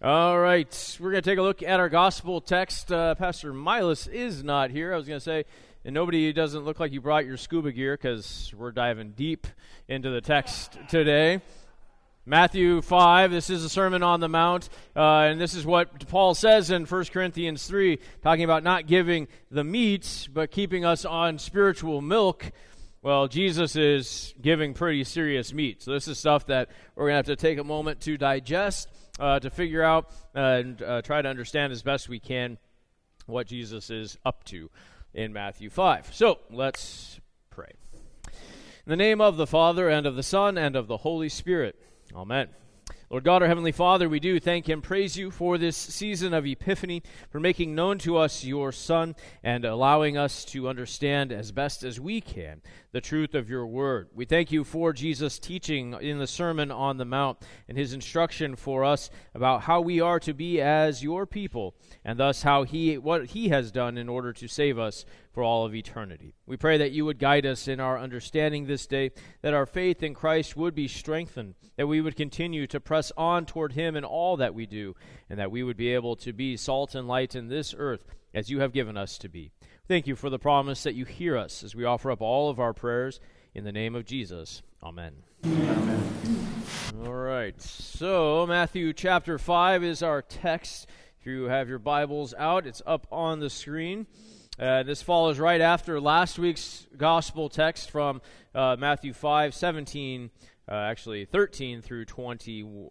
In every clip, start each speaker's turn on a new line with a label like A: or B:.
A: All right, we're going to take a look at our gospel text. Pastor Milas is not here. I was going to say, and nobody doesn't look like you brought your scuba gear because we're diving deep into the text today. Matthew 5, this is a Sermon on the Mount, and this is what Paul says in 1 Corinthians 3, talking about not giving the meat, but keeping us on spiritual milk. Well, Jesus is giving pretty serious meat. So this is stuff that we're going to have to take a moment to digest, to figure out and try to understand as best we can what Jesus is up to in Matthew 5. So let's pray. In the name of the Father, and of the Son, and of the Holy Spirit. Amen. Lord God, our Heavenly Father, we do thank and praise you for this season of Epiphany, for making known to us your Son and allowing us to understand as best as we can the truth of your word. We thank you for Jesus' teaching in the Sermon on the Mount and his instruction for us about how we are to be as your people, and thus what he has done in order to save us for all of eternity. We pray that you would guide us in our understanding this day, that our faith in Christ would be strengthened, that we would continue to press on toward him in all that we do, and that we would be able to be salt and light in this earth as you have given us to be. Thank you for the promise that you hear us as we offer up all of our prayers in the name of Jesus. Amen.
B: Amen.
A: All right, so Matthew chapter 5 is our text. If you have your Bibles out, it's up on the screen. This follows right after last week's gospel text from Matthew 5:17, actually 13 through 20,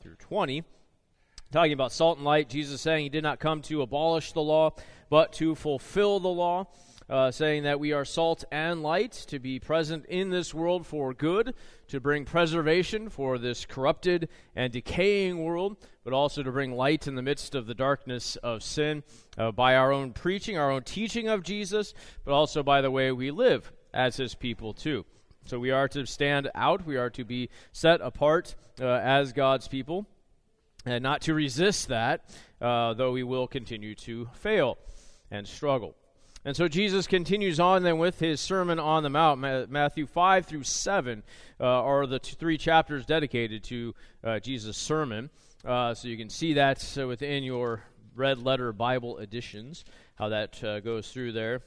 A: talking about salt and light. Jesus saying he did not come to abolish the law, but to fulfill the law, saying that we are salt and light, to be present in this world for good, to bring preservation for this corrupted and decaying world, but also to bring light in the midst of the darkness of sin by our own preaching, our own teaching of Jesus, but also by the way we live as his people too. So we are to stand out, we are to be set apart as God's people, and not to resist that, though we will continue to fail and struggle. And so Jesus continues on then with his Sermon on the Mount. Matthew 5 through 7 are the three chapters dedicated to Jesus' sermon. So you can see that within your red letter Bible editions, how that goes through there.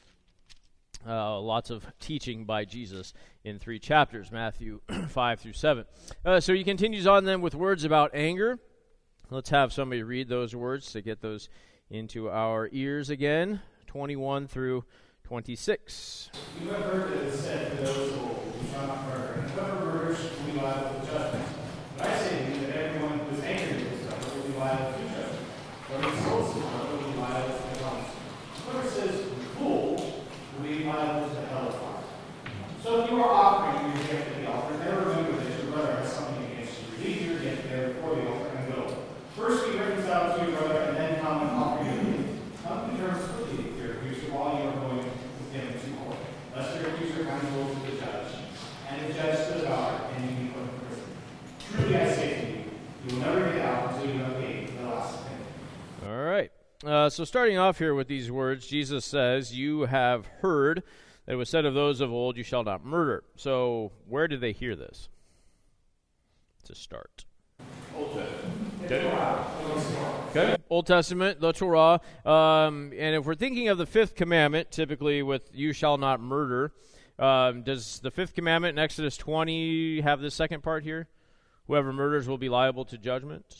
A: Lots of teaching by Jesus in three chapters, Matthew 5 through 7. So he continues on then with words about anger. Let's have somebody read those words to get those into our ears again. 21 through 26.
B: You have heard that it is said to those who shall not murder, and whoever murders will be liable to judgment. But I say to you that everyone who is angry with his brother will be liable to judgment. Whoever insults his brother will be liable to the council. Whoever says fool will be liable to the hell of fire. So if you are offering your gift at the altar, never remember that your brother has something against you. Leave your gift there before the altar and go. First be reconciled to your brother, and then come and offer your gift. Come to terms quickly with your accuser while you are going with him to court, lest your accuser comes to the judge, and the judge to the guard, and you be put in prison. Truly I say to you, you will never get out until you have paid the last penny.
A: All right. So starting off here with these words, Jesus says, you have heard that it was said of those of old, you shall not murder. So where did they hear this? To start.
B: Old Testament.
A: Okay. Old Testament, the Torah. And if we're thinking of the fifth commandment, typically with you shall not murder, does the fifth commandment in Exodus 20 have the second part here? Whoever murders will be liable to judgment?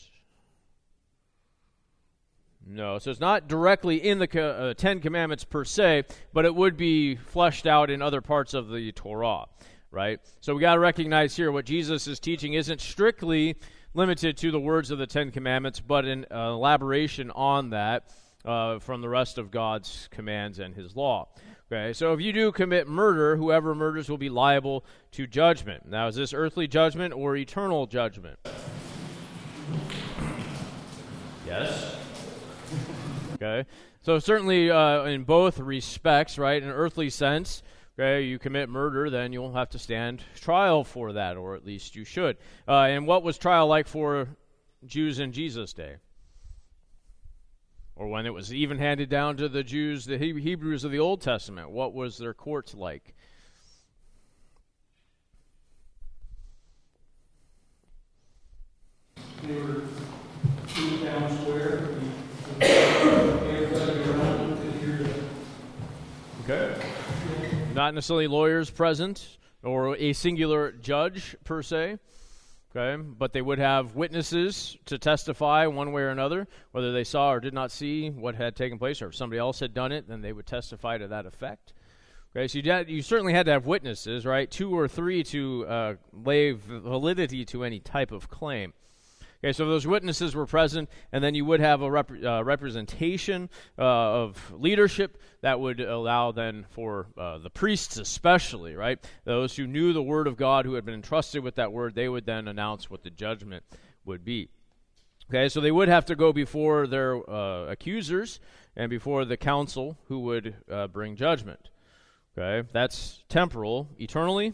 A: No. So it's not directly in the Ten Commandments per se, but it would be fleshed out in other parts of the Torah, right? So we got to recognize here what Jesus is teaching isn't strictly limited to the words of the Ten Commandments, but an elaboration on that from the rest of God's commands and his law. Okay, so if you do commit murder, whoever murders will be liable to judgment. Now, is this earthly judgment or eternal judgment? Yes? Okay, so certainly in both respects, right, in an earthly sense, okay, you commit murder, then you'll have to stand trial for that, or at least you should. And what was trial like for Jews in Jesus' day? Or when it was even handed down to the Jews, the Hebrews of the Old Testament, what was their courts like?
B: They were beaten down town square.
A: Okay. Not necessarily lawyers present or a singular judge per se. Okay, but they would have witnesses to testify one way or another, whether they saw or did not see what had taken place, or if somebody else had done it, then they would testify to that effect. Okay, so you certainly had to have witnesses, right? 2 or 3 to lay validity to any type of claim. Okay, so those witnesses were present, and then you would have a representation of leadership that would allow then for the priests especially, right? Those who knew the word of God, who had been entrusted with that word, they would then announce what the judgment would be. Okay, so they would have to go before their accusers and before the council who would bring judgment. Okay, that's temporal. Eternally,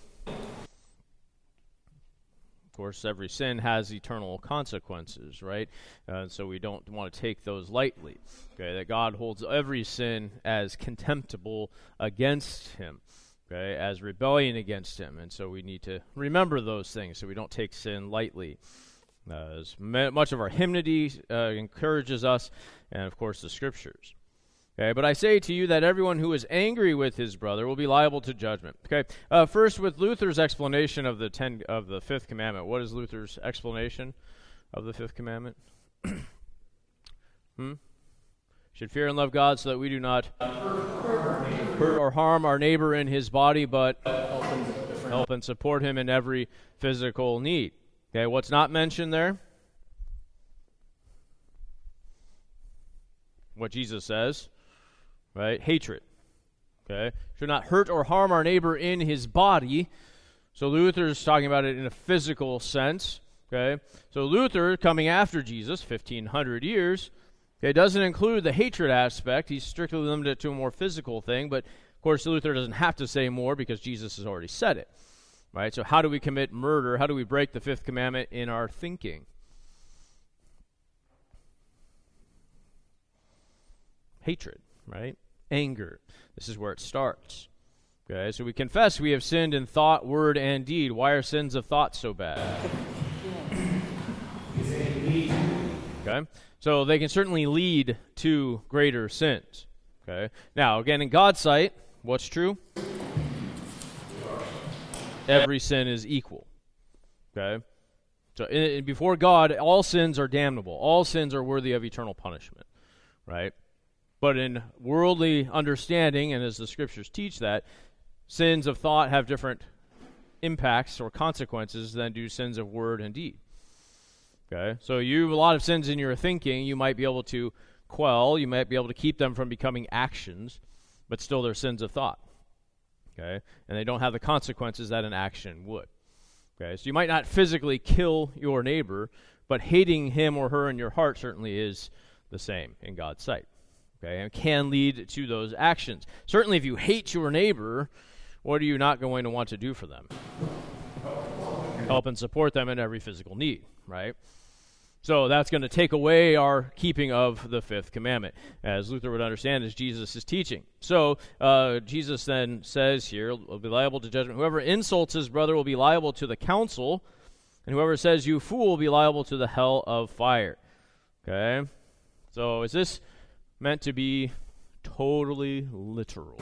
A: of course, every sin has eternal consequences, right? So we don't want to take those lightly. Okay, that God holds every sin as contemptible against him, okay, as rebellion against him. And so we need to remember those things so we don't take sin lightly. As much of our hymnody encourages us, and of course the Scriptures. Okay, but I say to you that everyone who is angry with his brother will be liable to judgment. Okay, first with Luther's explanation of the fifth commandment. What is Luther's explanation of the fifth commandment? Should fear and love God so that we do not hurt or harm our neighbor in his body, but help and support him in every physical need. Okay, what's not mentioned there? What Jesus says. Right? Hatred. Okay? Should not hurt or harm our neighbor in his body. So Luther's talking about it in a physical sense. Okay? So Luther, coming after Jesus, 1,500 years, okay, doesn't include the hatred aspect. He's strictly limited to a more physical thing. But, of course, Luther doesn't have to say more because Jesus has already said it. Right? So how do we commit murder? How do we break the fifth commandment in our thinking? Hatred. Right? Anger. This is where it starts. Okay, so we confess we have sinned in thought, word, and deed. Why are sins of thought so bad? Okay, so they can certainly lead to greater sins. Okay, now again, in God's sight, what's true? Every sin is equal. Okay, so before God, all sins are damnable. All sins are worthy of eternal punishment. Right? But in worldly understanding, and as the Scriptures teach that, sins of thought have different impacts or consequences than do sins of word and deed. Okay? So you have a lot of sins in your thinking you might be able to quell, you might be able to keep them from becoming actions, but still they're sins of thought. Okay? And they don't have the consequences that an action would. Okay? So you might not physically kill your neighbor, but hating him or her in your heart certainly is the same in God's sight. Okay, and can lead to those actions. Certainly if you hate your neighbor, what are you not going to want to do for them? Help and support them in every physical need, right? So that's going to take away our keeping of the fifth commandment, as Luther would understand as Jesus is teaching. So Jesus then says here, will be liable to judgment. Whoever insults his brother will be liable to the council, and whoever says you fool will be liable to the hell of fire. Okay? So is this meant to be totally literal?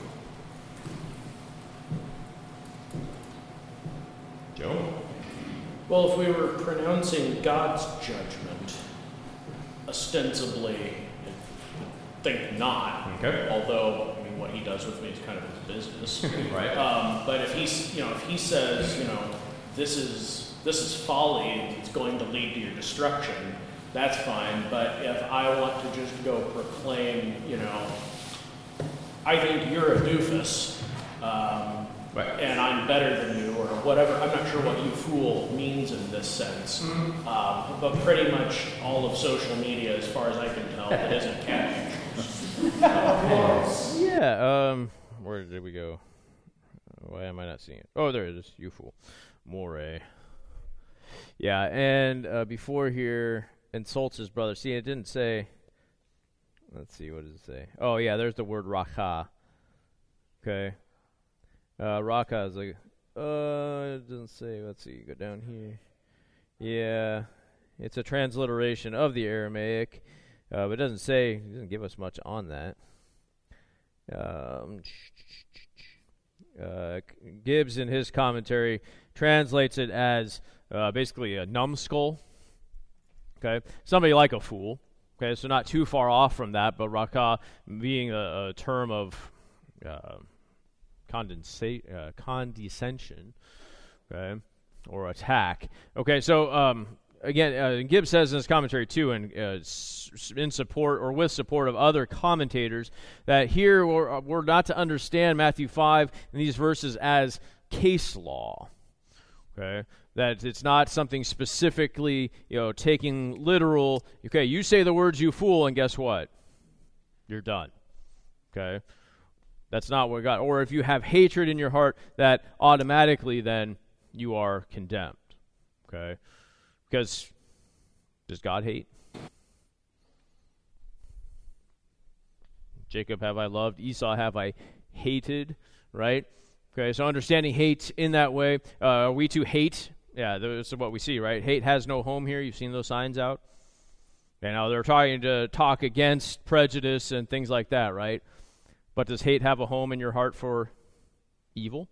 A: Joe?
C: Well, if we were pronouncing God's judgment, ostensibly, I think not.
A: Okay.
C: Although, I mean, what he does with me is kind of his business.
A: Right.
C: But if he says, this is folly, it's going to lead to your destruction, that's fine. But if I want to just go proclaim, I think you're a doofus,
A: right,
C: and I'm better than you, or whatever. I'm not sure what you fool means in this sense. But pretty much all of social media, as far as I can tell, it isn't catchy.
A: Yeah, where did we go? Why am I not seeing it? Oh, there it is. You fool. More. Yeah, and before here, insults his brother. See, it didn't say, let's see, what does it say? Oh, yeah, there's the word raka. Okay. Raka is like, it doesn't say, let's see, go down here. Yeah, it's a transliteration of the Aramaic. But it doesn't give us much on that. Gibbs, in his commentary, translates it as basically a numbskull. Okay, somebody like a fool. Okay, so not too far off from that, but rakah being a term of condescension, okay, or attack. Okay, so again, Gibbs says in his commentary too, and in support or with support of other commentators, that here we're not to understand Matthew 5 and these verses as case law. Okay, that it's not something specifically, taking literal. Okay, you say the words "you fool," and guess what? You're done. Okay, that's not what God. Or if you have hatred in your heart, that automatically then you are condemned. Okay, because does God hate? Jacob have I loved, Esau have I hated. Right. Okay, so understanding hate in that way, are we to hate? Yeah, this is what we see, right? Hate has no home here. You've seen those signs out. And now they're trying to talk against prejudice and things like that, right? But does hate have a home in your heart for evil?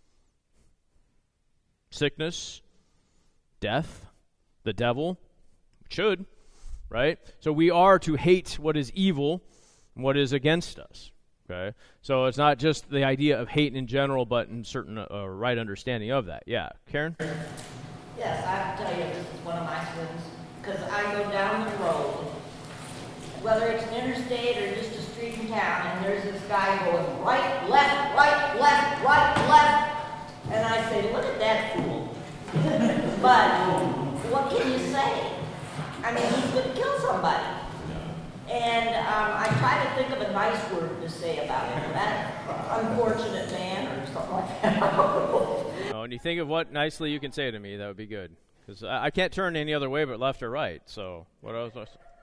A: Sickness? Death? The devil? It should, right? So we are to hate what is evil and what is against us. Okay, so it's not just the idea of hate in general, but in certain right understanding of that. Yeah, Karen?
D: Yes, I have to tell you, this is one of my sins, because I go down the road, whether it's an interstate or just a street in town, and there's this guy going right, left, right, left, right, left, and I say, look at that fool. But what can you say? I mean, he's going to kill somebody. And I try to think of a nice word to say about him. That unfortunate man or something like that.
A: Oh, and you think of what nicely you can say to me, that would be good. Because I can't turn any other way but left or right. So what else?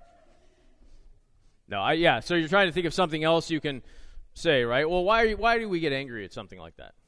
A: No, so you're trying to think of something else you can say, right? Well, why do we get angry at something like that?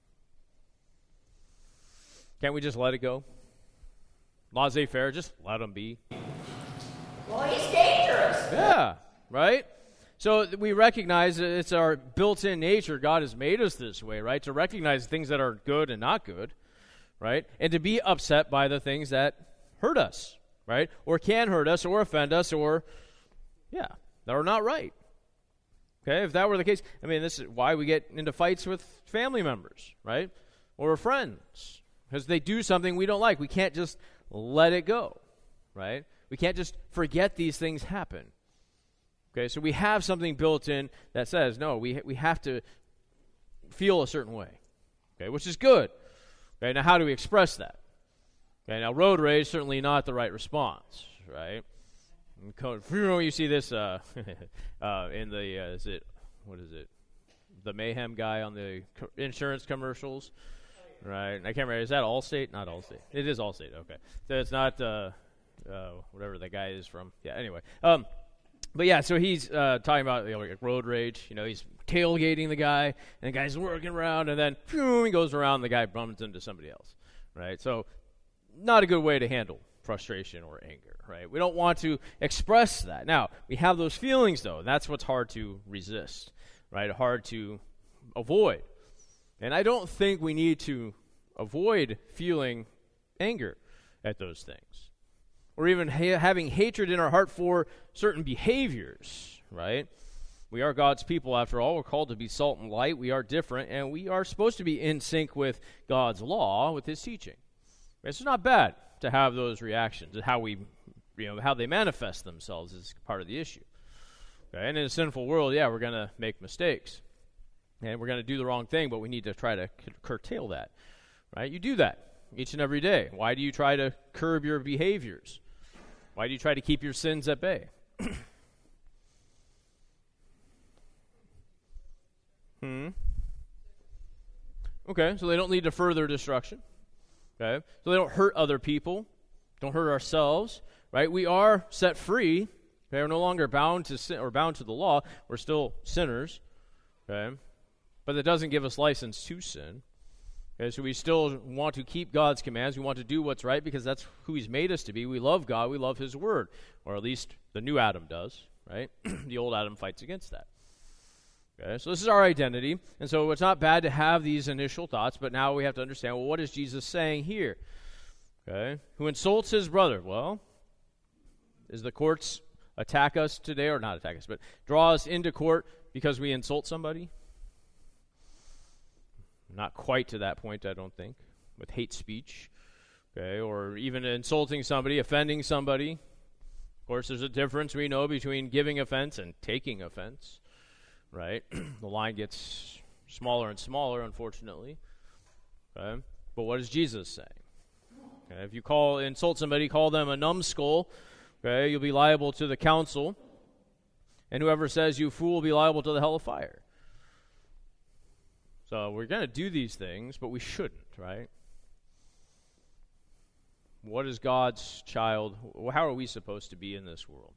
A: Can't we just let it go? Laissez-faire, just let them be.
D: Well, he's dangerous.
A: Yeah, right? So we recognize that it's our built-in nature. God has made us this way, right? To recognize things that are good and not good, right? And to be upset by the things that hurt us, right? Or can hurt us or offend us or, that are not right. Okay, if that were the case, I mean, this is why we get into fights with family members, right? Or friends. Because they do something we don't like. We can't just let it go, right? We can't just forget these things happen. Okay, so we have something built in that says, no, we have to feel a certain way, okay, which is good. Okay, now how do we express that? Okay, now road rage, certainly not the right response, right? You see this in the, the Mayhem guy on the insurance commercials, right? I can't remember, is that Allstate? Not Allstate. It is Allstate, okay. So it's not... whatever that guy is from. Yeah, anyway. But yeah, so he's talking about like road rage. He's tailgating the guy, and the guy's working around, and then he goes around, and the guy bumps into somebody else, right? So not a good way to handle frustration or anger, right? We don't want to express that. Now, we have those feelings, though. That's what's hard to resist, right? Hard to avoid. And I don't think we need to avoid feeling anger at those things. Or even having hatred in our heart for certain behaviors, right? We are God's people, after all. We're called to be salt and light. We are different, and we are supposed to be in sync with God's law, with His teaching. It's not bad to have those reactions, and how they manifest themselves is part of the issue. Okay? And in a sinful world, we're going to make mistakes, and we're going to do the wrong thing, but we need to try to curtail that, right? You do that each and every day. Why do you try to curb your behaviors? Why do you try to keep your sins at bay? Okay, so they don't lead to further destruction. Okay, so they don't hurt other people, don't hurt ourselves, right? We are set free. Okay, we're no longer bound to sin or bound to the law. We're still sinners. Okay, but that doesn't give us license to sin. Okay, so we still want to keep God's commands. We want to do what's right because that's who He's made us to be. We love God. We love His Word. Or at least the new Adam does, right? The old Adam fights against that. Okay, so this is our identity. And so it's not bad to have these initial thoughts, but now we have to understand, well, what is Jesus saying here? Okay, who insults his brother? Well, is the courts attack us today, or not attack us, but draw us into court because we insult somebody? Not quite to that point, I don't think, with hate speech, okay, or even insulting somebody, offending somebody. Of course, there's a difference, we know, between giving offense and taking offense, right? The line gets smaller and smaller, unfortunately. Okay? But what is Jesus saying? Okay, if you insult somebody, call them a numbskull, okay, you'll be liable to the council, and whoever says you fool will be liable to the hell of fire. So we're going to do these things, but we shouldn't, right? What is God's child? How are we supposed to be in this world?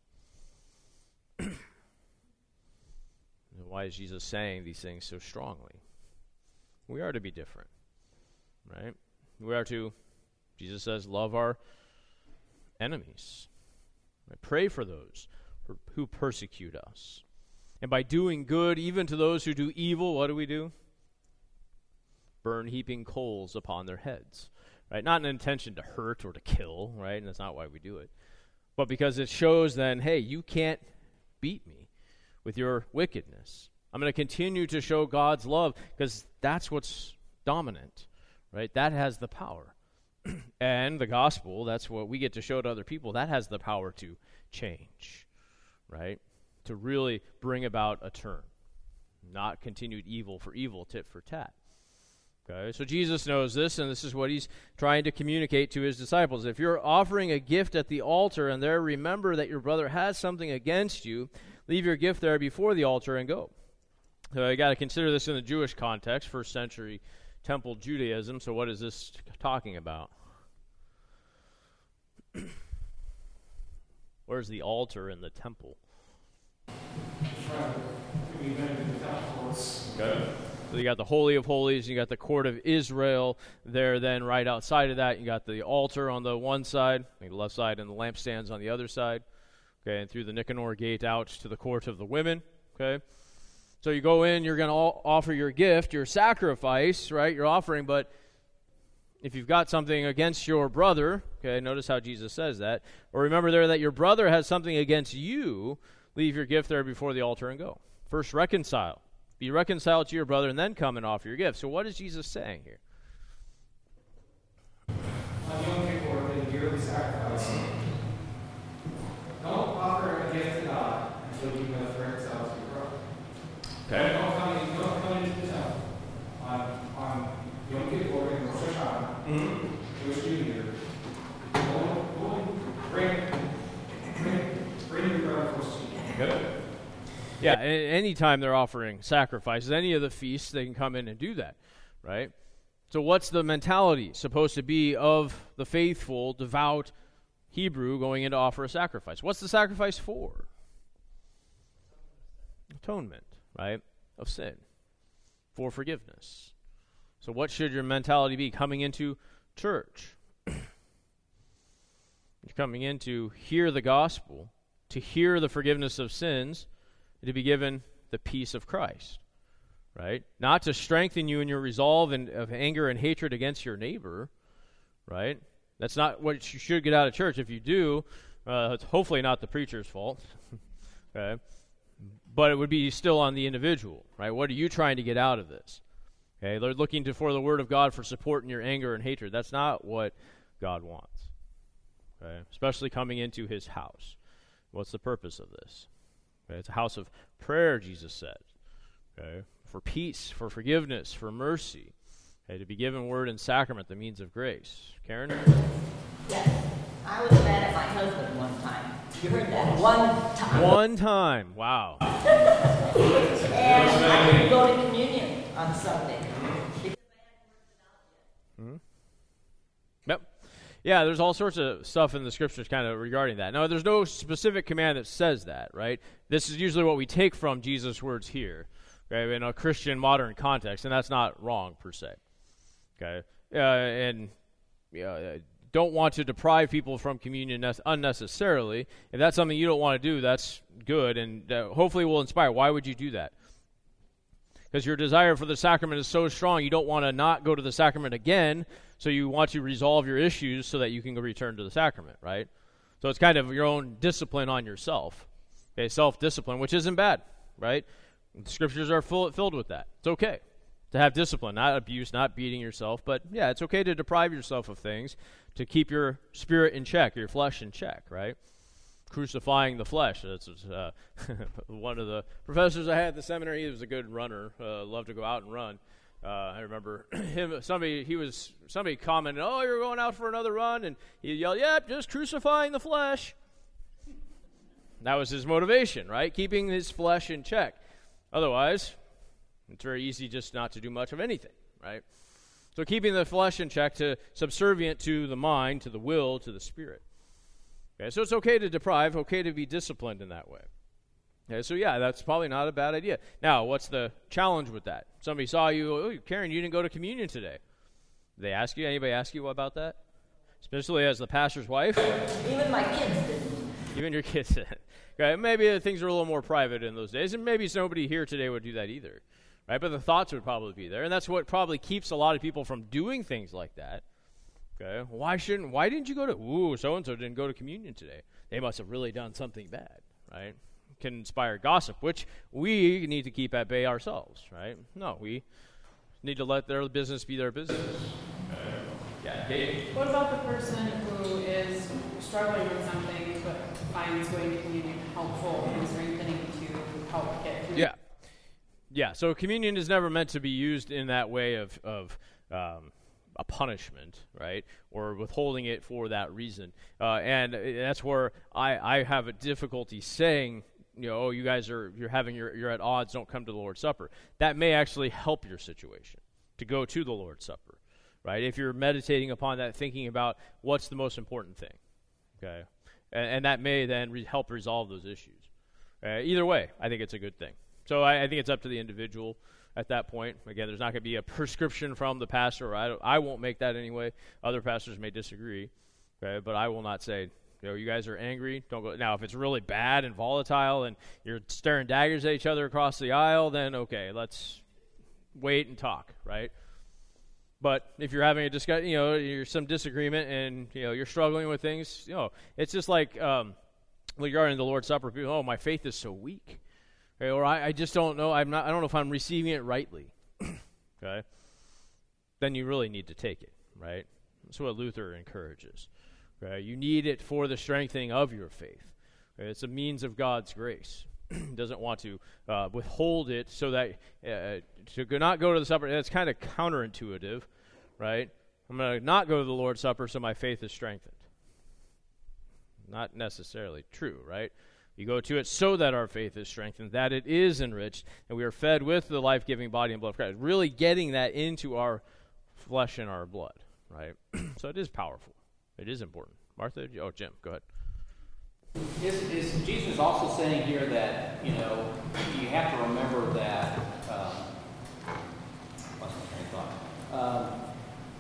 A: Why is Jesus saying these things so strongly? We are to be different, right? We are to, Jesus says, love our enemies. Right? Pray for those who persecute us. And by doing good, even to those who do evil, what do? Burn heaping coals upon their heads. Right? Not an intention to hurt or to kill, right? And that's not why we do it. But because it shows then, hey, you can't beat me with your wickedness. I'm going to continue to show God's love because that's what's dominant, right? That has the power. And the gospel, that's what we get to show to other people, that has the power to change, right? To really bring about a turn, not continued evil for evil, tit for tat. Okay, so Jesus knows this, and this is what he's trying to communicate to his disciples. If you're offering a gift at the altar and there remember that your brother has something against you, leave your gift there before the altar and go. So you got to consider this in the Jewish context, first century temple Judaism. So what is this talking about? Where's the altar in the temple? Okay. So you got the Holy of Holies, you got the Court of Israel there, then right outside of that, you got the altar on the one side, the left side, and the lampstands on the other side. Okay, and through the Nicanor gate out to the court of the women. Okay, so you go in, you're going to offer your gift, your sacrifice, right, your offering, but if you've got something against your brother, okay, notice how Jesus says that, or remember there that your brother has something against you, leave your gift there before the altar and go. First, reconcile. Be reconciled to your brother and then come and offer your gift. So what is Jesus saying here?
B: On Yom Kippur, the yearly sacrifice, don't offer a gift to God until you have reconciled to your brother.
A: Okay.
B: Don't come into the temple on Yom Kippur and Rosh Hashanah, Jewish New Year. Bring your brother close to you.
A: Good. Yeah, anytime they're offering sacrifices, any of the feasts, they can come in and do that, right? So what's the mentality supposed to be of the faithful, devout Hebrew going in to offer a sacrifice? What's the sacrifice for? Atonement, right, of sin, for forgiveness. So what should your mentality be coming into church? You're coming in to hear the gospel, to hear the forgiveness of sins, to be given the peace of Christ, right? Not to strengthen you in your resolve of anger and hatred against your neighbor, right? That's not what you should get out of church. If you do, it's hopefully not the preacher's fault, okay? But it would be still on the individual, right? What are you trying to get out of this? Okay, they're looking for the word of God for support in your anger and hatred. That's not what God wants, okay? Especially coming into his house. What's the purpose of this? Okay, it's a house of prayer, Jesus said, okay, for peace, for forgiveness, for mercy, okay, to be given word and sacrament, the means of grace. Karen?
D: Yes. I was mad at my husband one time. You heard that? One time.
A: One time. Wow.
D: And I didn't go to communion on Sunday.
A: Yep. Yeah, there's all sorts of stuff in the scriptures kind of regarding that. Now, there's no specific command that says that, right? This is usually what we take from Jesus' words here, okay, in a Christian modern context, and that's not wrong per se. Okay, and don't want to deprive people from communion unnecessarily. If that's something you don't want to do, that's good, and hopefully will inspire. Why would you do that? Because your desire for the sacrament is so strong, you don't want to not go to the sacrament again, so you want to resolve your issues so that you can return to the sacrament, right? So it's kind of your own discipline on yourself, okay, self-discipline, which isn't bad, right? The scriptures are filled with that. It's okay to have discipline, not abuse, not beating yourself, but yeah, it's okay to deprive yourself of things to keep your spirit in check, your flesh in check, right? Crucifying the flesh. That's one of the professors I had at the seminary. He was a good runner, loved to go out and run. I remember somebody commented, "Oh, you're going out for another run," and he yelled, "Yep, just crucifying the flesh." That was his motivation, right? Keeping his flesh in check. Otherwise, it's very easy just not to do much of anything, right? So keeping the flesh in check, subservient to the mind, to the will, to the spirit. Okay, so it's okay to deprive, okay to be disciplined in that way. Okay, so yeah, that's probably not a bad idea. Now, what's the challenge with that? Somebody saw you, "Oh, Karen, you didn't go to communion today." Did they ask you? Anybody ask you about that? Especially as the pastor's wife?
D: Even my kids didn't.
A: Even your kids didn't. Okay, maybe things are a little more private in those days, and maybe nobody here today would do that either. Right? But the thoughts would probably be there, and that's what probably keeps a lot of people from doing things like that. Okay, why didn't you go to, so-and-so didn't go to communion today? They must have really done something bad, right? Can inspire gossip, which we need to keep at bay ourselves, right? No, we need to let their business be their business. Yeah, Kate?
E: What about the person who is struggling with something but finds going to communion helpful and strengthening to help get through?
A: Yeah, so communion is never meant to be used in that way of a punishment, right, or withholding it for that reason. And that's where I have a difficulty saying, oh, you guys you're at odds, don't come to the Lord's Supper. That may actually help your situation to go to the Lord's Supper, right? If you're meditating upon that, thinking about what's the most important thing, okay? And that may then help resolve those issues. Either way, I think it's a good thing. So I think it's up to the individual at that point. Again, there's not going to be a prescription from the pastor. I won't make that anyway. Other pastors may disagree, okay? But I will not say, you guys are angry, don't go. Now, if it's really bad and volatile and you're staring daggers at each other across the aisle, then okay, let's wait and talk, right? But if you're having a discussion, you're some disagreement and, you're struggling with things, it's just like regarding the Lord's Supper, people, oh, my faith is so weak. Okay, or I just don't know. I don't know if I'm receiving it rightly. Okay, then you really need to take it, right? That's what Luther encourages. Okay, you need it for the strengthening of your faith. Okay? It's a means of God's grace. Doesn't want to withhold it so that to not go to the supper. That's kind of counterintuitive, right? I'm going to not go to the Lord's Supper so my faith is strengthened. Not necessarily true, right? You go to it so that our faith is strengthened, that it is enriched, and we are fed with the life-giving body and blood of Christ. Really getting that into our flesh and our blood, right? So it is powerful. It is important. Martha? Oh, Jim, go ahead.
F: Is Jesus also saying here that, you have to remember that, what's my train of thought?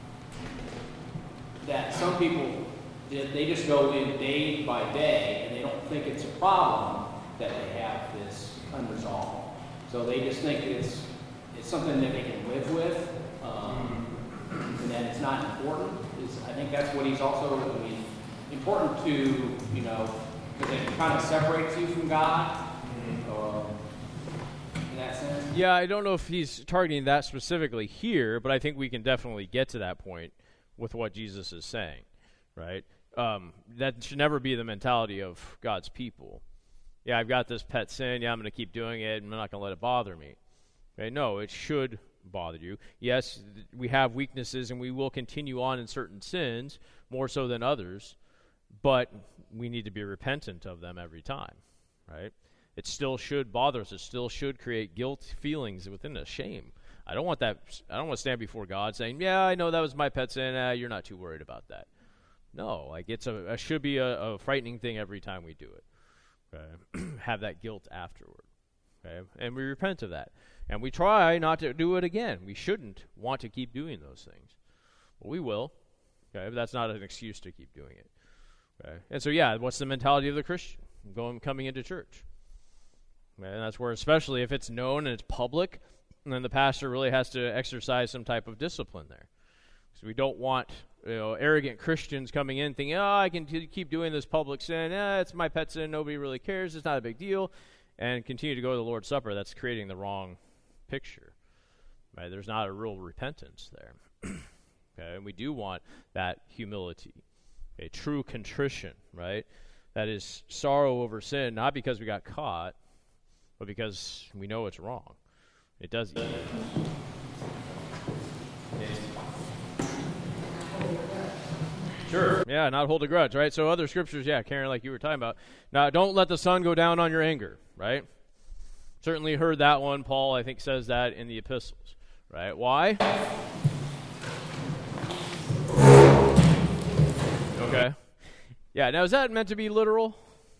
F: That some people, they just go in day by day, and they don't think it's a problem that they have this unresolved. So they just think it's something that they can live with, and that it's not important. I think that's what he's also, important to, because it kind of separates you from God, in that sense.
A: Yeah, I don't know if he's targeting that specifically here, but I think we can definitely get to that point with what Jesus is saying, right? That should never be the mentality of God's people. Yeah, I've got this pet sin. Yeah, I'm going to keep doing it, and I'm not going to let it bother me. Okay? No, it should bother you. Yes, we have weaknesses, and we will continue on in certain sins, more so than others, but we need to be repentant of them every time, right? It still should bother us. It still should create guilt feelings within us, shame. I don't want that. I don't want to stand before God saying, yeah, I know that was my pet sin. You're not too worried about that. No, it's should be a frightening thing every time we do it. Okay? Have that guilt afterward. Okay? And we repent of that. And we try not to do it again. We shouldn't want to keep doing those things. Well, we will. Okay, but that's not an excuse to keep doing it. Okay, and so yeah, what's the mentality of the Christian coming into church? Okay, and that's where, especially if it's known and it's public, then the pastor really has to exercise some type of discipline there. So we don't want arrogant Christians coming in thinking, oh, I can keep doing this public sin. It's my pet sin. Nobody really cares. It's not a big deal. And continue to go to the Lord's Supper. That's creating the wrong picture. Right? There's not a real repentance there. Okay? And we do want that humility, a true contrition, right? That is sorrow over sin, not because we got caught, but because we know it's wrong. It does. Sure. Yeah, not hold a grudge, right? So other scriptures, yeah, Karen, like you were talking about. Now, don't let the sun go down on your anger, right? Certainly heard that one. Paul, I think, says that in the epistles, right? Why? Okay. Yeah, now is that meant to be literal?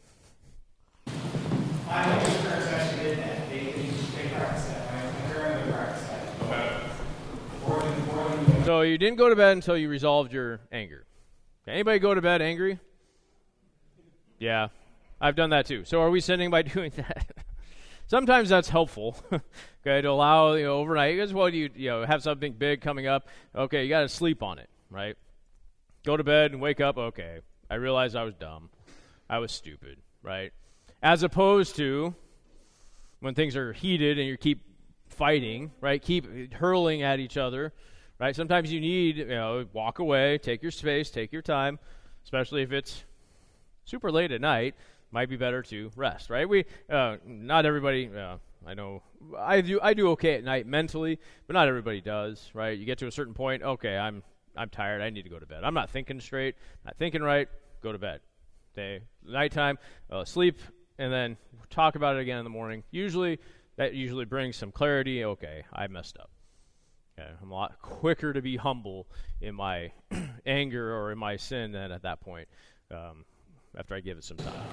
B: I think the parents actually did that. They practiced that, right? My grandmother practiced that. Okay.
A: So you didn't go to bed until you resolved your anger. Anybody go to bed angry? Yeah, I've done that too. So are we sinning by doing that? Sometimes that's helpful, okay, to allow overnight. Because what you have something big coming up. Okay, you got to sleep on it, right? Go to bed and wake up. Okay, I realized I was dumb. I was stupid, right? As opposed to when things are heated and you keep fighting, right? Keep hurling at each other. Right? Sometimes you need, walk away, take your space, take your time, especially if it's super late at night. Might be better to rest, right? Not everybody. I know I do okay at night mentally, but not everybody does, right? You get to a certain point. Okay, I'm tired. I need to go to bed. I'm not thinking straight, not thinking right. Go to bed. Okay, nighttime, sleep, and then talk about it again in the morning. That usually brings some clarity. Okay, I messed up. Okay, I'm a lot quicker to be humble in my anger or in my sin than at that point, after I give it some time.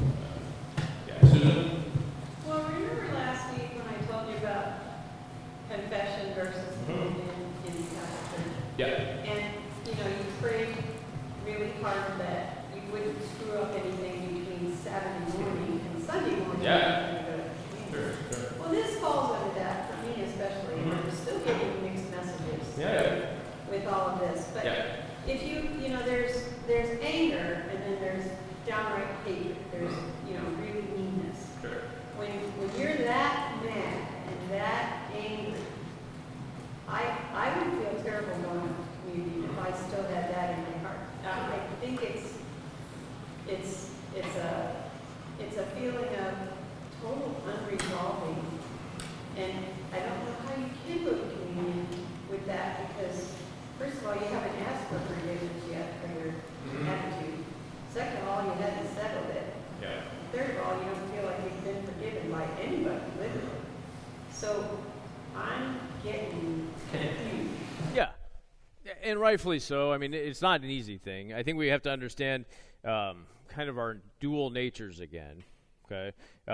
A: Susan?
E: Well, remember last week when I told you about confession versus communion in Catholic Church?
A: Yeah.
E: And, you prayed really hard that you wouldn't screw up anything between Saturday morning and Sunday morning.
A: Yeah.
E: Sure. Well, this falls under that, for me especially. I'm still getting mixed messages with all of this. But if there's anger, and then there's downright hatred. There's, really meanness.
A: Sure.
E: When you're that mad and that angry, I would feel terrible going to community if I still had that in my heart. I think it's a feeling of total unresolving, and I don't know how you can go to communion with that, because first of all, you haven't asked for forgiveness yet for your attitude. Second of all, you haven't settled it.
A: Yeah.
E: Third of all, you don't feel like you've been forgiven by anybody, literally. So I'm getting confused.
A: Yeah, and rightfully so. I mean, it's not an easy thing. I think we have to understand kind of our dual natures again. Okay,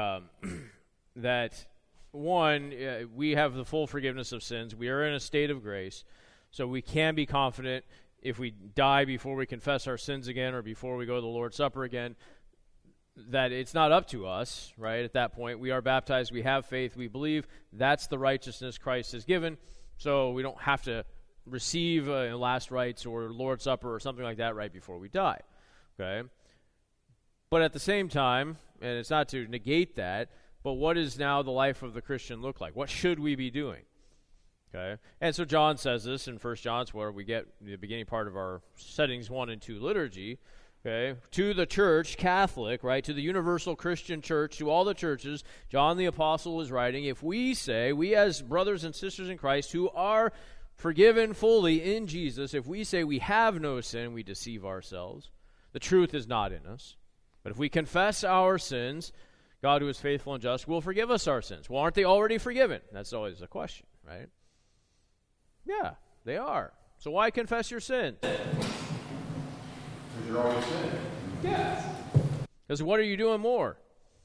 A: that one, we have the full forgiveness of sins. We are in a state of grace, so we can be confident if we die before we confess our sins again or before we go to the Lord's Supper again, that it's not up to us, right? At that point, we are baptized, we have faith, we believe that's the righteousness Christ has given, so we don't have to receive last rites or Lord's Supper or something like that right before we die, okay? But at the same time, and it's not to negate that, but what does now the life of the Christian look like? What should we be doing? Okay, and so John says this in 1 John, where we get the beginning part of our settings 1 and 2 liturgy. Okay, to the church, Catholic, right, to the universal Christian church, to all the churches, John the Apostle is writing, if we say, we as brothers and sisters in Christ who are forgiven fully in Jesus, if we say we have no sin, we deceive ourselves. The truth is not in us. But if we confess our sins, God, who is faithful and just, will forgive us our sins. Well, aren't they already forgiven? That's always a question, right? Yeah, they are. So why confess your sins?
G: Because you're always sinning.
A: Yeah. Because what are you doing more?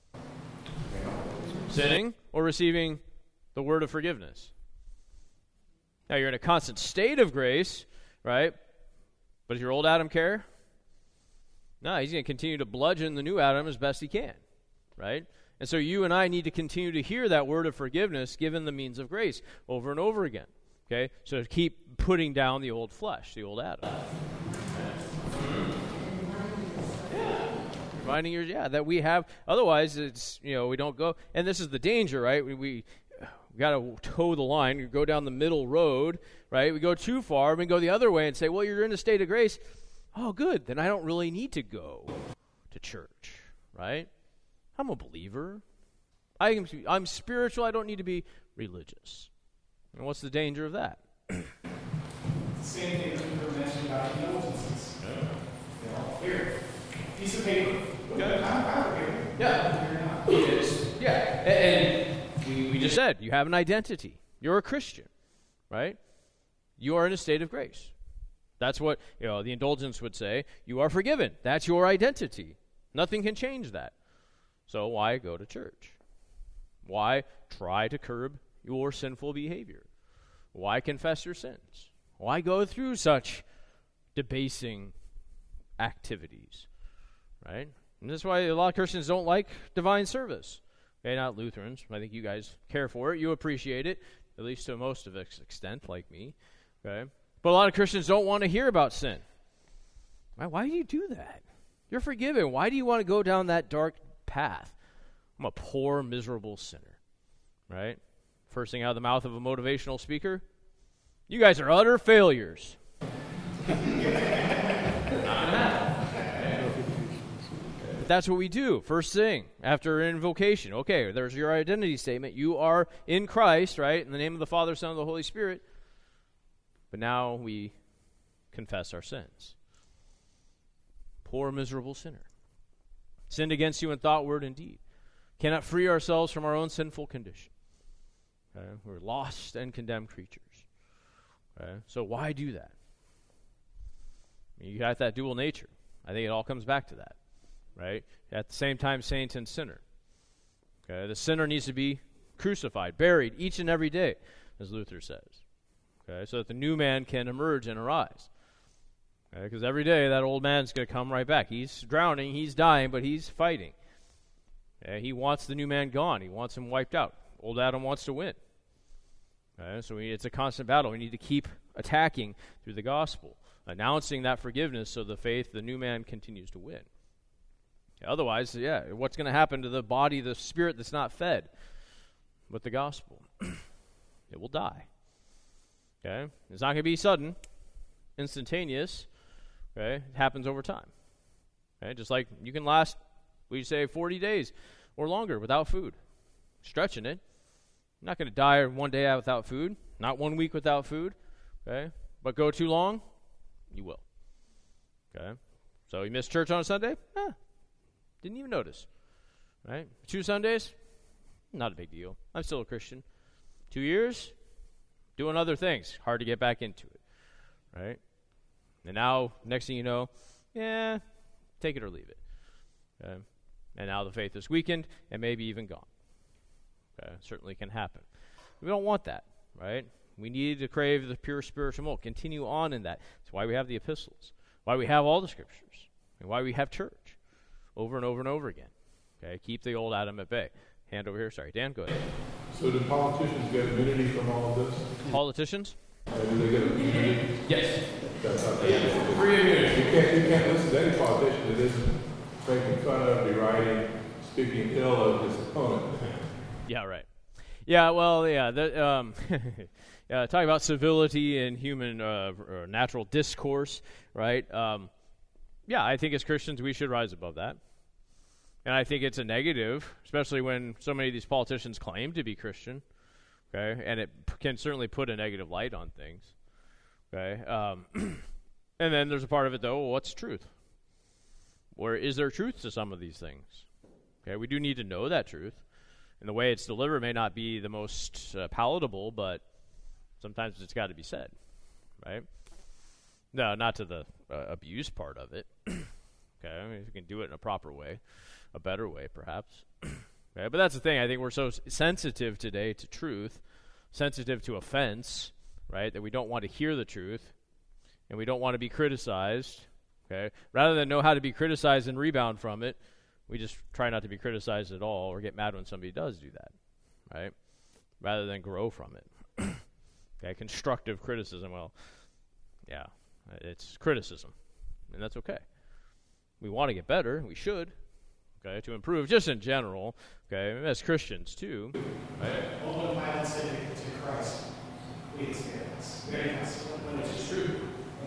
A: Sinning or receiving the word of forgiveness? Now, you're in a constant state of grace, right? But does your old Adam care? No, he's going to continue to bludgeon the new Adam as best he can, right? And so you and I need to continue to hear that word of forgiveness given the means of grace over and over again, okay? So keep putting down the old flesh, the old Adam. Reminding you, that we have, otherwise it's, we don't go, and this is the danger, right? We got to toe the line. You go down the middle road, right? We go too far, we go the other way and say, well, you're in a state of grace. Oh, good, then I don't really need to go to church, right? I'm a believer. I'm spiritual. I don't need to be religious. And what's the danger of that?
B: Same thing that we were mentioning about indulgences. Here, piece of paper.
A: Okay.
B: I'm here.
A: Yeah. It is. Yeah. And we just said, you have an identity. You're a Christian, right? You are in a state of grace. That's what the indulgence would say. You are forgiven. That's your identity. Nothing can change that. So why go to church? Why try to curb your sinful behavior? Why confess your sins? Why go through such debasing activities? Right? And that's why a lot of Christians don't like divine service. Okay, not Lutherans. I think you guys care for it. You appreciate it, at least to most of its extent, like me. Okay? But a lot of Christians don't want to hear about sin. Why do you do that? You're forgiven. Why do you want to go down that dark path? I'm a poor, miserable sinner. Right? First thing out of the mouth of a motivational speaker, you guys are utter failures. But that's what we do. First thing, after invocation. Okay, there's your identity statement. You are in Christ, right? In the name of the Father, Son, and the Holy Spirit. But now we confess our sins. Poor, miserable sinner. Sinned against you in thought, word, and deed. Cannot free ourselves from our own sinful condition. Okay? We're lost and condemned creatures. Okay? So why do that? You got that dual nature. I think it all comes back to that. Right? At the same time, saint and sinner. Okay? The sinner needs to be crucified, buried each and every day, as Luther says. Okay? So that the new man can emerge and arise. Because every day that old man's going to come right back. He's drowning, he's dying, but he's fighting. He wants the new man gone. He wants him wiped out. Old Adam wants to win. So it's a constant battle. We need to keep attacking through the gospel, announcing that forgiveness so the faith, the new man, continues to win. Otherwise, what's going to happen to the body, the spirit that's not fed with the gospel? It will die. Okay? It's not going to be sudden, instantaneous. Okay? It happens over time. Okay? Just like you can last, we say, 40 days or longer without food. Stretching it. You're not going to die one day without food, not 1 week without food. Okay? But go too long, you will. Okay? So you miss church on a Sunday? Didn't even notice. Right? 2 Sundays? Not a big deal. I'm still a Christian. 2 years? Doing other things. Hard to get back into it. Right? And now, next thing you know, take it or leave it. Okay? And now the faith is weakened and maybe even gone. Okay? Certainly can happen. We don't want that. Right? We need to crave the pure spiritual milk. Continue on in that. That's why we have the epistles. Why we have all the scriptures. And why we have church. Over and over and over again. Okay, keep the old Adam at bay. Hand over here. Sorry, Dan, go ahead.
G: So do politicians get immunity from all of this?
A: Politicians?
G: Do they get immunity?
A: Yes.
G: That's not
A: Free immunity.
G: You can't listen to any politician that isn't making fun of, deriding, speaking ill of his opponent.
A: Yeah, right. Yeah, well, talking about civility and human natural discourse, right? I think as Christians we should rise above that. And I think it's a negative, especially when so many of these politicians claim to be Christian. Okay, and it can certainly put a negative light on things. Okay, and then there's a part of it though. Well, what's truth? Or is there truth to some of these things? Okay, we do need to know that truth, and the way it's delivered may not be the most palatable, but sometimes it's got to be said, right? No, not to the abuse part of it. Okay, I mean, if you can do it in a proper way, a better way, perhaps. Okay, but that's the thing. I think we're so sensitive today to truth, sensitive to offense, right, that we don't want to hear the truth. and we don't want to be criticized, okay, rather than know how to be criticized and rebound from it, we just try not to be criticized at all or get mad when somebody does do that, right? Rather than grow from it. Okay, constructive criticism, well, yeah, it's criticism, and that's okay. We want to get better, we should, okay, to improve, just in general, okay, as Christians too, right?
B: Well, when Pilate said to Christ, we experience. When it's true.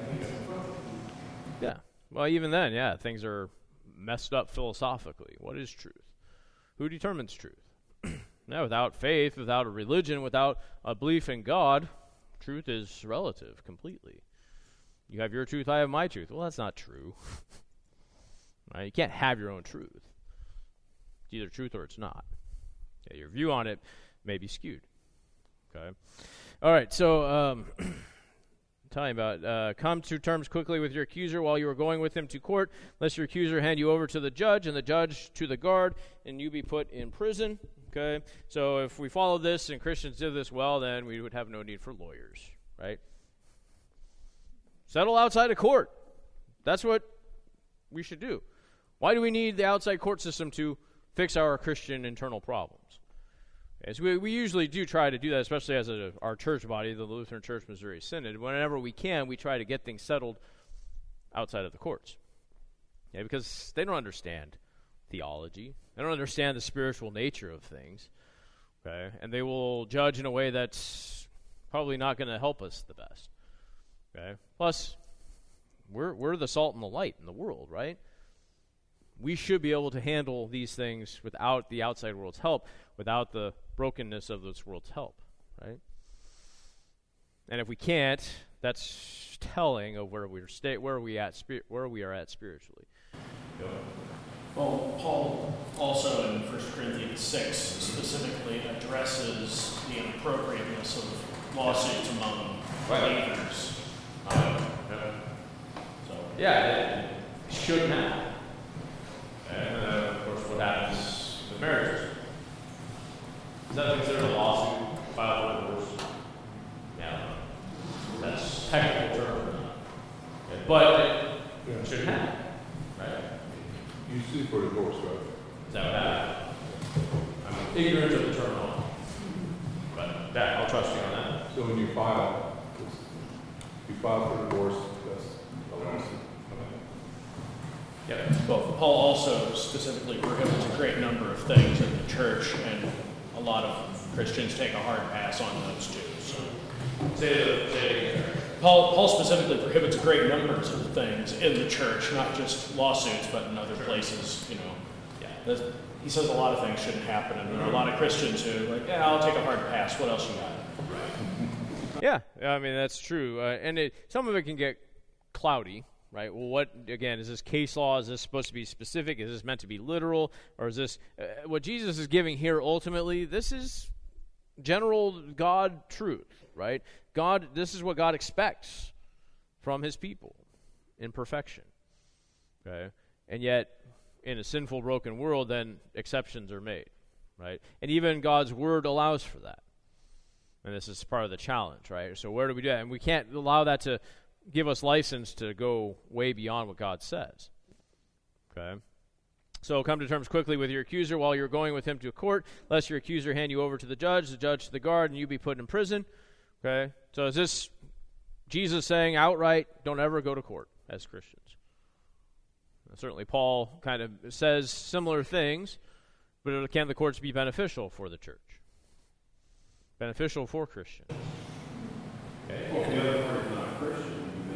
A: Yeah. Well, even then, yeah, things are messed up philosophically. What is truth? Who determines truth? Now, without faith, without a religion, without a belief in God, truth is relative completely. You have your truth, I have my truth. Well, that's not true. Right? You can't have your own truth. It's either truth or it's not. Yeah, your view on it may be skewed. Okay. All right, so telling about come to terms quickly with your accuser while you are going with him to court, lest your accuser hand you over to the judge, and the judge to the guard, and you be put in prison. Okay, so if we followed this and Christians did this well, then we would have no need for lawyers, right? Settle outside of court. That's what we should do. Why do we need the outside court system to fix our Christian internal problems? So we usually do try to do that, especially as our church body, the Lutheran Church Missouri Synod. Whenever we can, we try to get things settled outside of the courts. Yeah, because they don't understand theology. They don't understand the spiritual nature of things. Okay? And they will judge in a way that's probably not going to help us the best. Okay? Plus, we're the salt and the light in the world, right? We should be able to handle these things without the outside world's help, without the brokenness of this world's help, right? And if we can't, that's telling of where we are at spiritually.
C: Well, Paul also in 1 Corinthians 6 specifically addresses the inappropriateness of lawsuits among believers.
A: Yeah, it shouldn't happen. And of course, what happens with marriages? Is that considered a lawsuit filed for divorce? Yeah, that's technical term. Okay, but it shouldn't happen, right?
G: You sue for divorce, right?
A: Is that what happened? I'm ignorant of the terminology, but that I'll trust you on that.
G: So when you file for divorce, that's a lawsuit.
A: Yep.
C: Well, Paul also specifically prohibits a great number of things in the church, and a lot of Christians take a hard pass on those too. So,
A: Say it again.
C: Paul specifically prohibits a great numbers of things in the church, not just lawsuits, but in other places. You know, he says a lot of things shouldn't happen, and there are a lot of Christians who are like, yeah, I'll take a hard pass. What else you got?
A: Yeah, I mean that's true, and some of it can get cloudy. Right. Well, what again is this case law? Is this supposed to be specific? Is this meant to be literal, or is this what Jesus is giving here? Ultimately, this is general God truth, right? God, this is what God expects from His people in perfection. Okay, and yet in a sinful, broken world, then exceptions are made, right? And even God's word allows for that, and this is part of the challenge, right? So where do we do that? And we can't allow that to give us license to go way beyond what God says. Okay? So come to terms quickly with your accuser while you're going with him to a court, lest your accuser hand you over to the judge to the guard, and you be put in prison. Okay? So is this Jesus saying outright, don't ever go to court as Christians? And certainly Paul kind of says similar things, but can the courts be beneficial for the church? Beneficial for Christians? Okay.
G: Well, the other person's not Christian.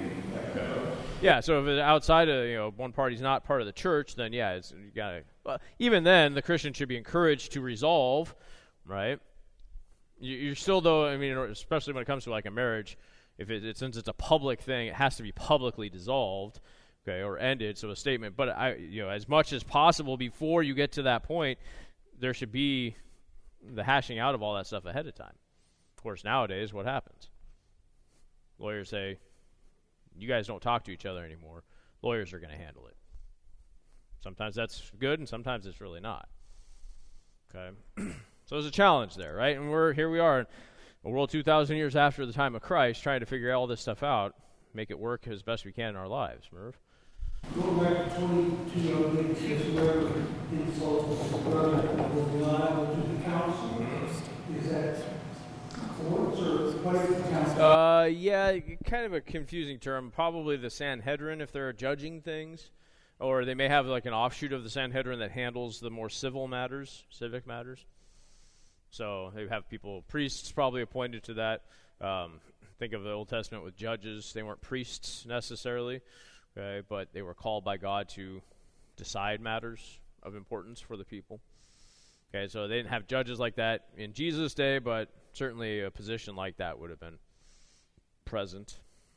A: Yeah, so if it's outside of, one party's not part of the church, then yeah, you gotta. Even then, the Christian should be encouraged to resolve, right? You're still, though. I mean, especially when it comes to like a marriage, if since it's a public thing, it has to be publicly dissolved, okay, or ended. So a statement. But as much as possible before you get to that point, there should be the hashing out of all that stuff ahead of time. Of course, nowadays, what happens? Lawyers say, you guys don't talk to each other anymore. Lawyers are going to handle it. Sometimes that's good, and sometimes it's really not. Okay? So there's a challenge there, right? And here we are in a world 2,000 years after the time of Christ trying to figure all this stuff out. make it work as best we can in our lives. Merv?
H: Going back to 22, it says whoever insults his brother will be liable to the council. Is that courts or what is the council?
A: Yeah, kind of a confusing term. Probably the Sanhedrin if they're judging things. Or they may have like an offshoot of the Sanhedrin that handles the more civil matters, civic matters. So they have people, priests probably appointed to that. Think of the Old Testament with judges. They weren't priests necessarily, okay, but they were called by God to decide matters of importance for the people. Okay, so they didn't have judges like that in Jesus' day, but certainly a position like that would have been present.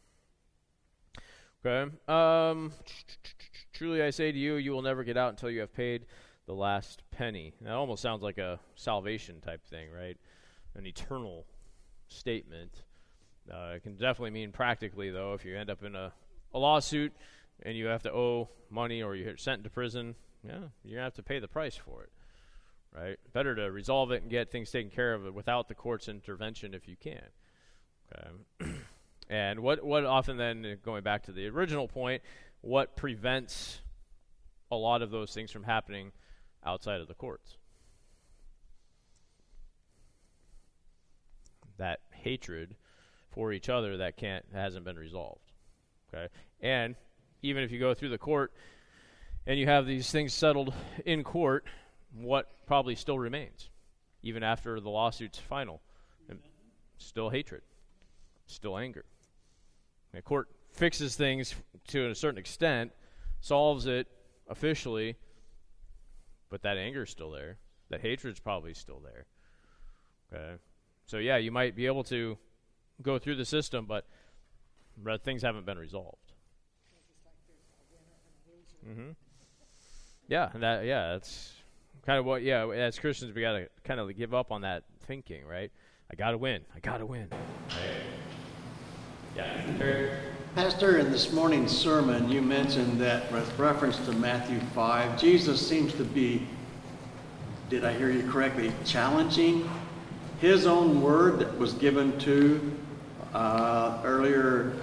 A: Okay. Truly I say to you, you will never get out until you have paid the last penny. That almost sounds like a salvation type thing, right? An eternal statement. It can definitely mean practically, though, if you end up in a lawsuit and you have to owe money or you're sent to prison, yeah, you're going to have to pay the price for it, right? Better to resolve it and get things taken care of without the court's intervention if you can. Okay. And what often then, going back to the original point, what prevents a lot of those things from happening outside of the courts? That hatred for each other that hasn't been resolved. Okay? And even if you go through the court and you have these things settled in court, what probably still remains, even after the lawsuit's final? Still hatred, still anger. The court fixes things to a certain extent, solves it officially, but that anger is still there. That hatred's probably still there. Okay? So yeah, you might be able to go through the system, but things haven't been resolved. Mm-hmm. Yeah, that's kind of what, as Christians, we got to kind of give up on that thinking, right? I got to win. Right? Yeah.
I: Pastor, in this morning's sermon, you mentioned that with reference to Matthew 5, Jesus seems to be, did I hear you correctly, challenging his own word that was given to earlier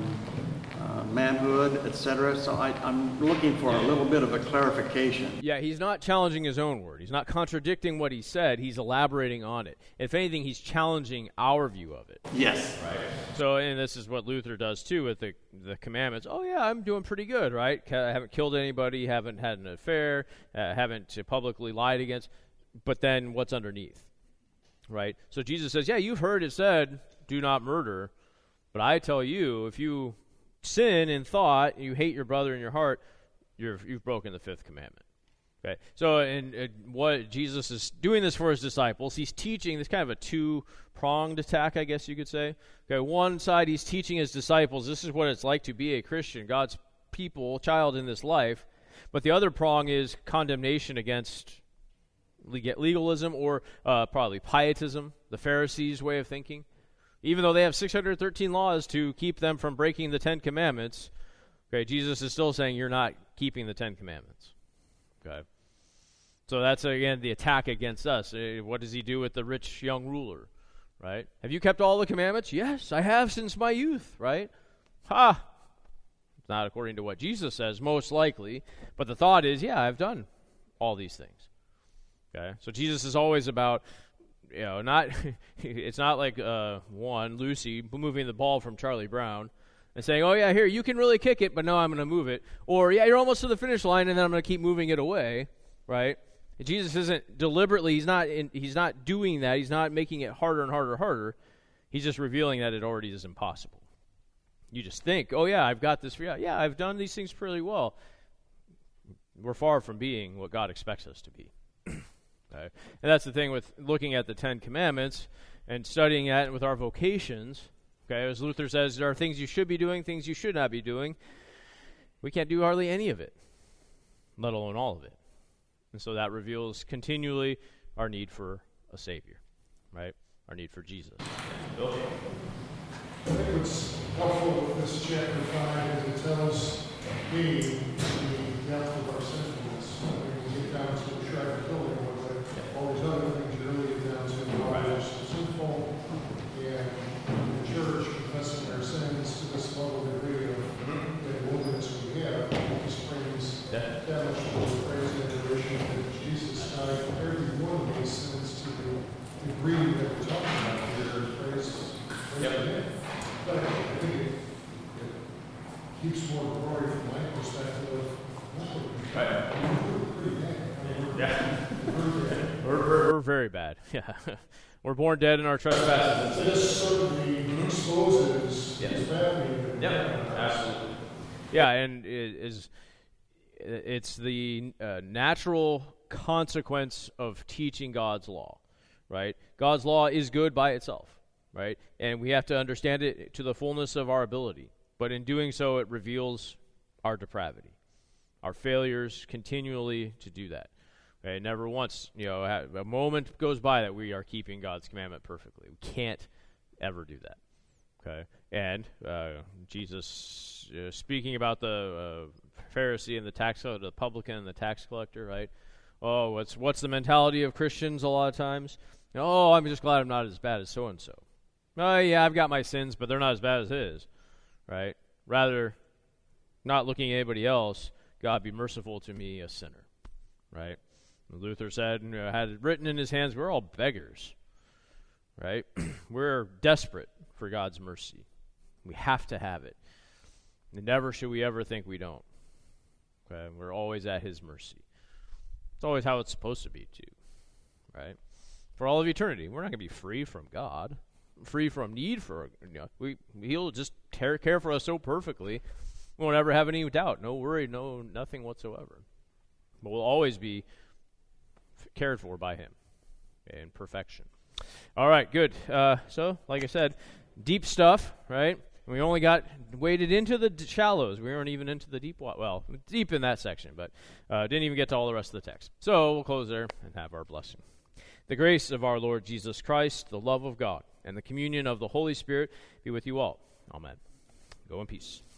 I: manhood, etc. So I'm looking for a little bit of a clarification.
A: Yeah, he's not challenging his own word. He's not contradicting what he said. He's elaborating on it. If anything, he's challenging our view of it.
I: Yes.
A: Right. So, and this is what Luther does too with the commandments. Oh yeah, I'm doing pretty good, right? I haven't killed anybody, haven't had an affair, haven't publicly lied against. But then what's underneath? Right? So Jesus says, yeah, you've heard it said, do not murder. But I tell you, if you sin in thought, you hate your brother in your heart, you've broken the fifth commandment. Okay, so and what Jesus is doing this for his disciples, he's teaching this kind of a two-pronged attack, I guess you could say. Okay, one side he's teaching his disciples, this is what it's like to be a Christian, God's child in this life. But the other prong is condemnation against legalism or probably pietism, the Pharisees' way of thinking. Even though they have 613 laws to keep them from breaking the 10 commandments, okay, Jesus is still saying you're not keeping the 10 commandments. Okay. So that's, again, the attack against us. What does he do with the rich young ruler, right? Have you kept all the commandments? Yes, I have since my youth, right? Ha! It's not according to what Jesus says, most likely. But the thought is, yeah, I've done all these things. Okay. So Jesus is always about, not it's not like Lucy moving the ball from Charlie Brown and saying, oh yeah, here, you can really kick it, but no, I'm going to move it. Or, yeah, you're almost to the finish line, and then I'm going to keep moving it away, right? Jesus isn't deliberately, he's not doing that. He's not making it harder and harder. He's just revealing that it already is impossible. You just think, oh yeah, I've got this. Yeah, I've done these things pretty well. We're far from being what God expects us to be. Okay. And that's the thing with looking at the 10 Commandments and studying that with our vocations. Okay, as Luther says, there are things you should be doing, things you should not be doing. We can't do hardly any of it, let alone all of it. And so that reveals continually our need for a Savior, right? Our need for Jesus.
J: I think what's helpful with this chapter 5 is it tells me the depth of our sinfulness. I mean, we get down to the shred of killing, but all these other things really get down to why we're sinful, and the church confessing our sins to this level that really Rory, from my perspective,
A: Right.
J: pretty bad.
A: Yeah.
J: We're dead.
A: We're very bad. Yeah. We're born dead in our trespasses.
J: This certainly exposes
A: Yes.
J: his bad behavior.
A: Yep, absolutely. Yeah, and it's the natural consequence of teaching God's law, right? God's law is good by itself, right? And we have to understand it to the fullness of our ability. But in doing so, it reveals our depravity, our failures continually to do that. Okay? Never once, a moment goes by that we are keeping God's commandment perfectly. We can't ever do that. Okay, and Jesus speaking about the Pharisee and the publican and the tax collector, right? Oh, what's the mentality of Christians a lot of times? Oh, I'm just glad I'm not as bad as so and so. Oh, yeah, I've got my sins, but they're not as bad as his, right? Rather, not looking at anybody else, God be merciful to me, a sinner, right? Luther said, had it written in his hands, we're all beggars, right? We're desperate for God's mercy. We have to have it. And never should we ever think we don't. Okay? We're always at his mercy. It's always how it's supposed to be, too. Right? For all of eternity. We're not going to be free from God. Free from need for, he'll just care for us so perfectly, we won't ever have any doubt, no worry, nothing whatsoever. But we'll always be cared for by him in perfection. All right, good. So, like I said, deep stuff, right? We only got waded into the shallows. We weren't even into the deep, deep in that section, but didn't even get to all the rest of the text. So we'll close there and have our blessing. The grace of our Lord Jesus Christ, the love of God, and the communion of the Holy Spirit be with you all. Amen. Go in peace.